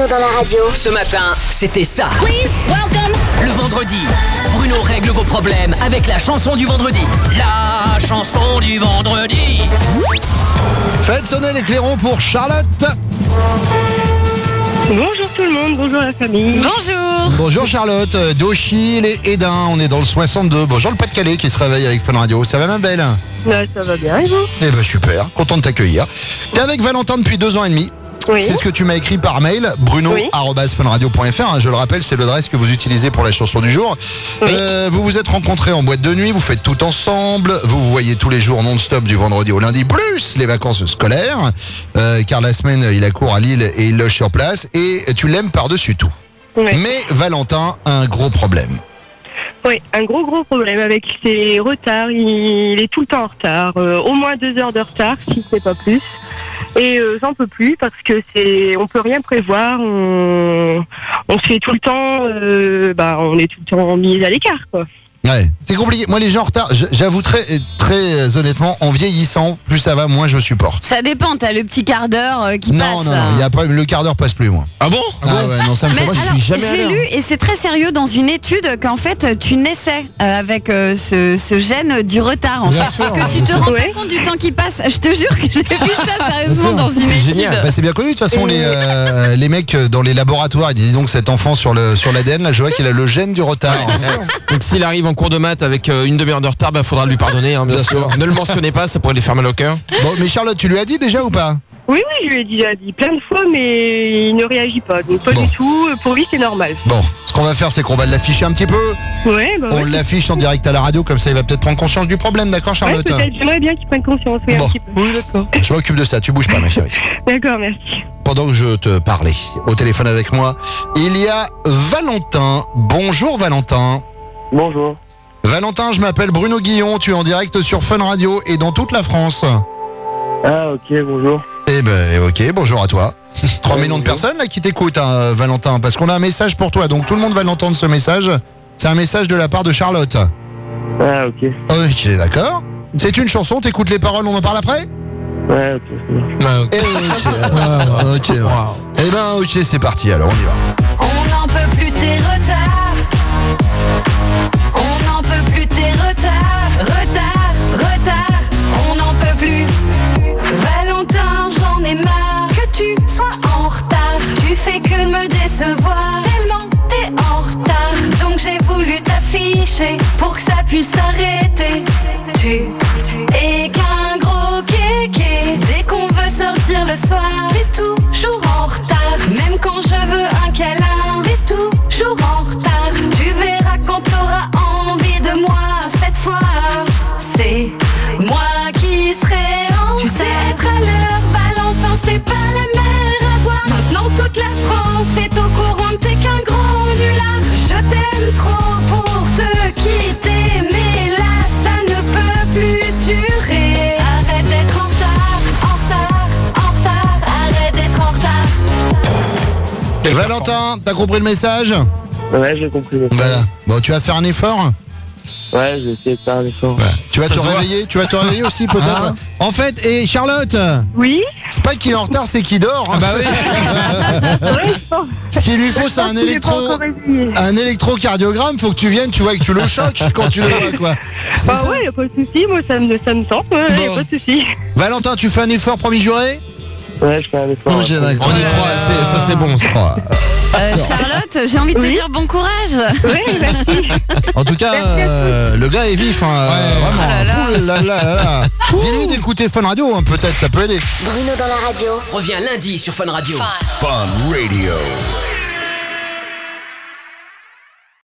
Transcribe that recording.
Bruno dans la radio. Ce matin, c'était ça. Please welcome. Le vendredi, Bruno règle vos problèmes avec la chanson du vendredi. La chanson du vendredi. Faites sonner les clairons pour Charlotte. Bonjour tout le monde, bonjour la famille. Bonjour. Bonjour Charlotte, d'Auchil et Edin, on est dans le 62. Bonjour le Pas-de-Calais qui se réveille avec Fun Radio. Ça va ma belle? Ça va bien et vous? Eh ben super, content de t'accueillir. T'es avec Valentin depuis 2 ans et demi. Oui. C'est ce que tu m'as écrit par mail, bruno@funradio.fr. Je le rappelle, c'est l'adresse que vous utilisez pour la chanson du jour. Oui. Vous vous êtes rencontrés en boîte de nuit, vous faites tout ensemble, vous vous voyez tous les jours non-stop du vendredi au lundi, plus les vacances scolaires, car la semaine il a cours à Lille et il loge sur place, et tu l'aimes par-dessus tout. Oui. Mais Valentin a un gros problème. Oui, un gros problème avec ses retards. Il est tout le temps en retard, au moins 2 heures de retard, si c'est pas plus. Et j'en peux plus parce que on peut rien prévoir. On se fait tout le temps, on est tout le temps mis à l'écart, quoi. Ouais, c'est compliqué. Moi, les gens en retard, j'avoue très honnêtement, en vieillissant, plus ça va, moins je supporte. Ça dépend, t'as le petit quart d'heure qui passe. Non, il y a pas, le quart d'heure passe plus, moi. Ah bon? Ah ouais, non, ça me fait. Mais Moi, alors, je suis jamais j'ai allé. lu, et c'est très sérieux dans une étude, qu'en fait tu naissais avec ce gène du retard. En Bien fait, sûr. c'est que tu te rends Ouais. pas compte du temps qui passe. Je te jure que j'ai vu ça sérieusement dans une C'est étude. génial. Bah, c'est bien connu, de toute façon, les mecs dans les laboratoires, ils disent donc cet enfant sur l'ADN, là, je vois qu'il a le gène du retard. Donc s'il arrive en cours de maths avec une demi-heure de retard, faudra lui pardonner, bien sûr. Ne le mentionnez pas, ça pourrait lui faire mal au cœur. Bon, mais Charlotte, tu lui as dit déjà ou pas? Oui, je lui ai dit plein de fois, mais il ne réagit pas. Donc pas Bon. du tout. Pour lui, c'est normal. Bon, ce qu'on va faire, c'est qu'on va l'afficher un petit peu. Ouais, On l'affiche en direct à la radio, comme ça il va peut-être prendre conscience du problème, d'accord Ouais, Charlotte? peut-être. J'aimerais bien qu'il prenne conscience, oui, Bon, un petit peu. oui, d'accord. Je m'occupe de ça, tu bouges pas, ma chérie. D'accord, merci. Pendant que je te parlais, au téléphone avec moi, il y a Valentin. Bonjour Valentin. Bonjour. Valentin, je m'appelle Bruno Guillon, tu es en direct sur Fun Radio et dans toute la France. Ah ok, bonjour. Eh ben ok, bonjour à toi. 3 millions de bonjour. personnes là qui t'écoutent, hein, Valentin, parce qu'on a un message pour toi, donc tout le monde va l'entendre ce message. C'est un message de la part de Charlotte. Ah ok. Ok, d'accord. C'est une chanson, t'écoutes les paroles, on en parle après? Ouais, ok, c'est bon. Ok, ok. Eh ben ok, c'est parti, alors on y va. On n'en peut plus tes retards. On n'en peut plus tes retards. Retard. On n'en peut plus. Valentin, j'en ai marre que tu sois en retard. Tu fais que de me décevoir. Tellement t'es en retard. Donc j'ai voulu t'afficher pour que ça puisse s'arrêter. Tu es qu'un gros kéké. Dès qu'on veut sortir le soir, t'es toujours en retard. Même quand je veux un câlin, t'es toujours en retard. Tu verras quand t'auras envie de moi. Cette fois, c'est moi qui serai en. Tu sais être à l'heure, Valentin, c'est pas la mer à boire. Maintenant toute la France est au courant que t'es qu'un gros nulard. Je t'aime trop pour te quitter, mais là ça ne peut plus durer. Arrête d'être en retard, arrête d'être en retard. Valentin, t'as compris le message? Ouais, j'ai compris. Voilà. Bon, tu vas faire un effort? Ouais, j'ai essayé de faire un effort. Tu vas Ça te se voit. réveiller? Tu vas te réveiller aussi peut-être? Hein? En fait, et Charlotte, Oui. c'est pas qu'il est en retard, c'est qu'il dort. Bah oui. Ouais, je pense. Ce qu'il lui faut, c'est un qu'il est pas encore réveillé. électrocardiogramme. Faut que tu viennes, tu vois, que tu le choques quand tu le vois, quoi. C'est Ah ça. ouais, y a pas de souci. Moi, ça me tente. Ouais, y a Bon. pas de souci. Valentin, tu fais un effort promis juré? Ouais, je fais un effort. Oh, j'ai d'accord. On y croit, ça c'est bon. Ça. Oh. Charlotte, j'ai envie de te dire bon courage. Oui, merci. En tout cas, le gars est vif, hein, Ouais. vraiment. Oh là là. Ouh là là là là. Dis-lui d'écouter Fun Radio, hein, peut-être, ça peut aider. Bruno dans la radio. Reviens lundi sur Fun Radio. Fun Radio.